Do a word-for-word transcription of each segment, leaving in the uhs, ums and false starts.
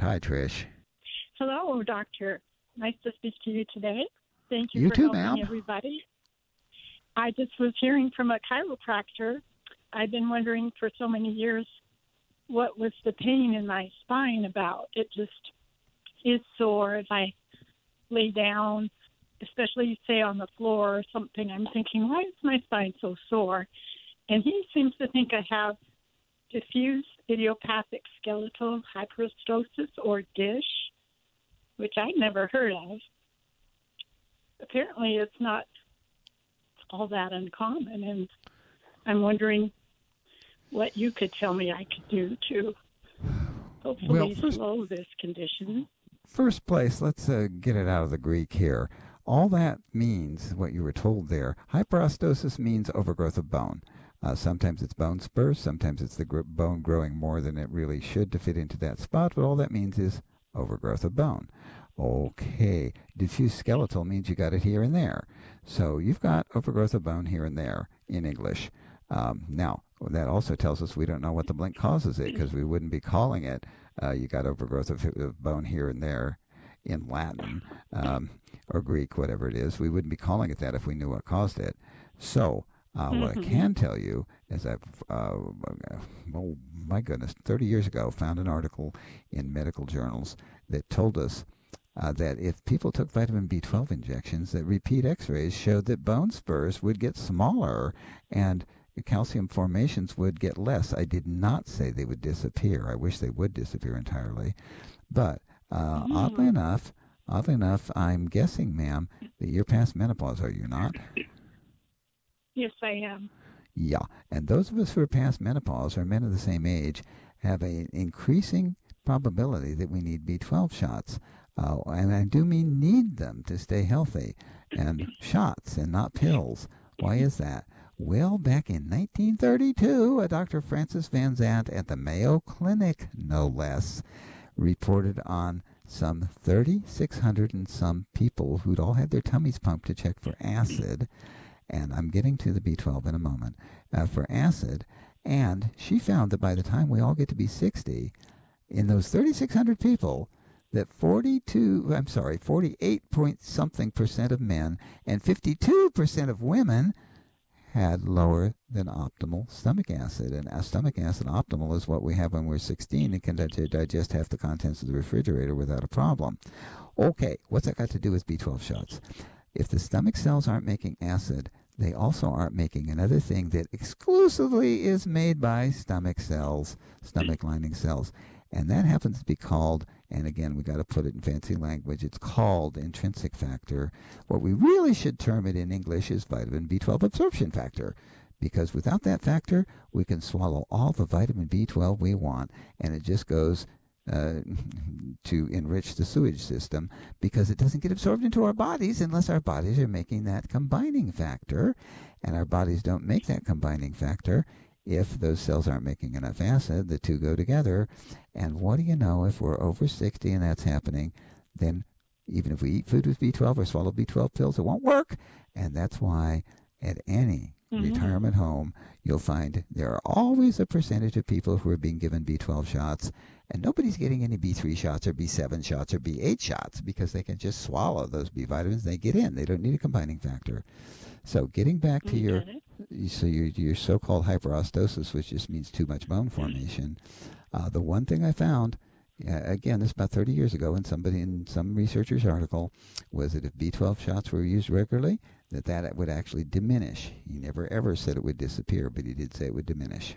Hi, Trish. Hello, Doctor. Nice to speak to you today. Thank you You for too, helping ma'am. everybody. I just was hearing from a chiropractor. I've been wondering for so many years what was the pain in my spine about. It just is sore if I lay down, especially say on the floor or something. I'm thinking, why is my spine so sore? And he seems to think I have diffuse idiopathic skeletal hyperostosis, or DISH, which I'd never heard of. Apparently, it's not all that uncommon, and I'm wondering what you could tell me I could do to hopefully Well, first, slow this condition. first place, let's uh, get it out of the Greek here. All that means, what you were told there, hyperostosis means overgrowth of bone. Uh, sometimes it's bone spurs, sometimes it's the gr- bone growing more than it really should to fit into that spot, but all that means is overgrowth of bone. Okay, diffuse skeletal means you got it here and there. So you've got overgrowth of bone here and there in English. Um, now, that also tells us we don't know what the blink causes it, because we wouldn't be calling it uh, you got overgrowth of, of bone here and there in Latin um, or Greek, whatever it is. We wouldn't be calling it that if we knew what caused it. So uh, what I Mm-hmm. can tell you is I've, uh, oh my goodness, thirty years ago, found an article in medical journals that told us uh, that if people took vitamin B twelve injections, that repeat x-rays showed that bone spurs would get smaller and calcium formations would get less. I did not say they would disappear. I wish they would disappear entirely. But uh, oddly Mm. enough, oddly enough, I'm guessing, ma'am, that you're past menopause, are you not? Yes, I am. Yeah, and those of us who are past menopause, or men of the same age, have an increasing probability that we need B twelve shots. Uh, and I do mean need them to stay healthy, and shots and not pills. Why is that? Well, back in nineteen thirty-two, a Doctor Francis Van Zandt at the Mayo Clinic, no less, reported on some three thousand six hundred and some people who'd all had their tummies pumped to check for acid, and I'm getting to the B twelve in a moment, uh, for acid. And she found that by the time we all get to be sixty, in those three thousand six hundred people, that forty-two, I'm sorry, forty-eight point something percent of men and fifty-two percent of women had lower than optimal stomach acid. And uh, stomach acid optimal is what we have when we're sixteen and can digest half the contents of the refrigerator without a problem. Okay, what's that got to do with B twelve shots? If the stomach cells aren't making acid, they also aren't making another thing that exclusively is made by stomach cells, stomach lining cells. And that happens to be called, and again, we got to put it in fancy language, it's called intrinsic factor. What we really should term it in English is vitamin B twelve absorption factor, because without that factor, we can swallow all the vitamin B twelve we want, and it just goes uh, to enrich the sewage system, because it doesn't get absorbed into our bodies unless our bodies are making that combining factor, and our bodies don't make that combining factor if those cells aren't making enough acid. The two go together, and what do you know, if we're over sixty and that's happening, then even if we eat food with B twelve or swallow B twelve pills, it won't work. And that's why at any Mm-hmm. retirement home, you'll find there are always a percentage of people who are being given B twelve shots, and nobody's getting any B three shots or B seven shots or B eight shots, because they can just swallow those B vitamins. They get in. They don't need a combining factor. So getting back to your Okay. so your, your so-called hyperostosis, which just means too much bone formation, uh, the one thing I found, uh, again, this is about thirty years ago, in somebody in some researcher's article, was that if B twelve shots were used regularly, that that would actually diminish. He never ever said it would disappear, but he did say it would diminish.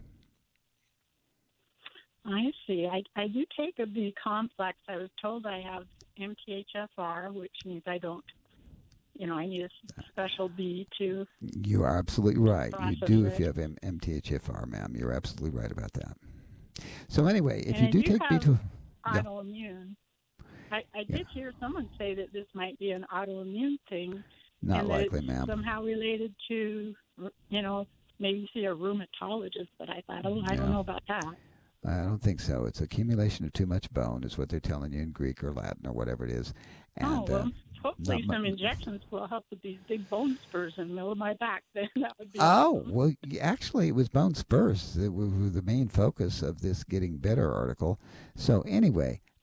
I see. I, I do take a B complex. I was told I have M T H F R, which means I don't, you know, I need a special B to You are absolutely right. You process do if it. you have M- MTHFR, ma'am. You're absolutely right about that. So anyway, if And you I do do take have B twelve, yeah, autoimmune. I, I yeah, did hear someone say that this might be an autoimmune thing, not and that it's likely, ma'am. somehow related to, you know, maybe see a rheumatologist. But I thought, oh, I don't Yeah. know about that. I don't think so. It's accumulation of too much bone, is what they're telling you in Greek or Latin or whatever it is. Oh, And uh, well, not hopefully mu- some injections will help with these big bone spurs in the middle of my back. Then that would be Oh, awesome. well, actually, it was bone spurs that were the main focus of this Getting Better article. So, anyway,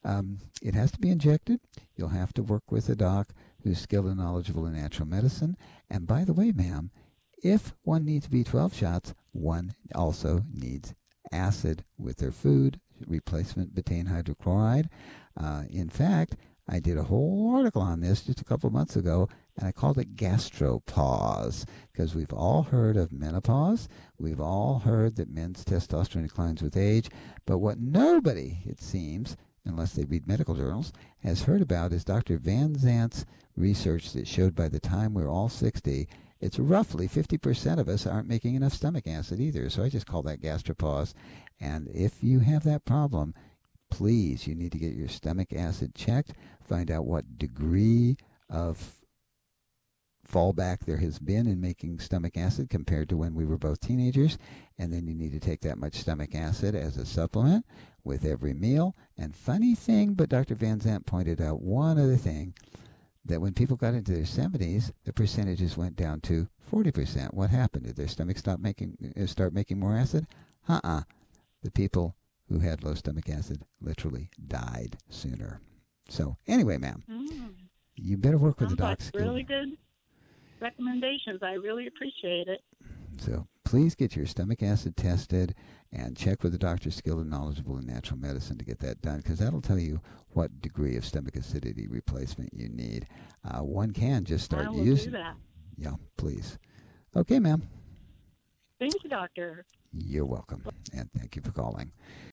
Um, it has to be injected. You'll have to work with a doc who's skilled and knowledgeable in natural medicine. And by the way, ma'am, if one needs B twelve shots, one also needs acid with their food, replacement betaine hydrochloride. Uh, in fact, I did a whole article on this just a couple of months ago, and I called it gastropause, because we've all heard of menopause. We've all heard that men's testosterone declines with age. But what nobody, it seems, unless they read medical journals, has heard about is Doctor Van Zant's research that showed by the time we're all sixty, it's roughly fifty percent of us aren't making enough stomach acid either. So I just call that gastropause. And if you have that problem, please, you need to get your stomach acid checked, find out what degree of fallback there has been in making stomach acid compared to when we were both teenagers, and then you need to take that much stomach acid as a supplement with every meal. And funny thing, but Doctor Van Zant pointed out one other thing, that when people got into their seventies, the percentages went down to forty percent. What happened? Did their stomach stop making uh, start making more acid? Uh-uh. The people who had low stomach acid literally died sooner. So anyway, ma'am, Mm. you better work with Sounds the like docs. really good recommendations. I really appreciate it. So please get your stomach acid tested and check with a doctor skilled and knowledgeable in natural medicine to get that done, because that'll tell you what degree of stomach acidity replacement you need. Uh, one can just start I will using. do that. Yeah, please. Okay, ma'am. Thank you, doctor. You're welcome, and thank you for calling.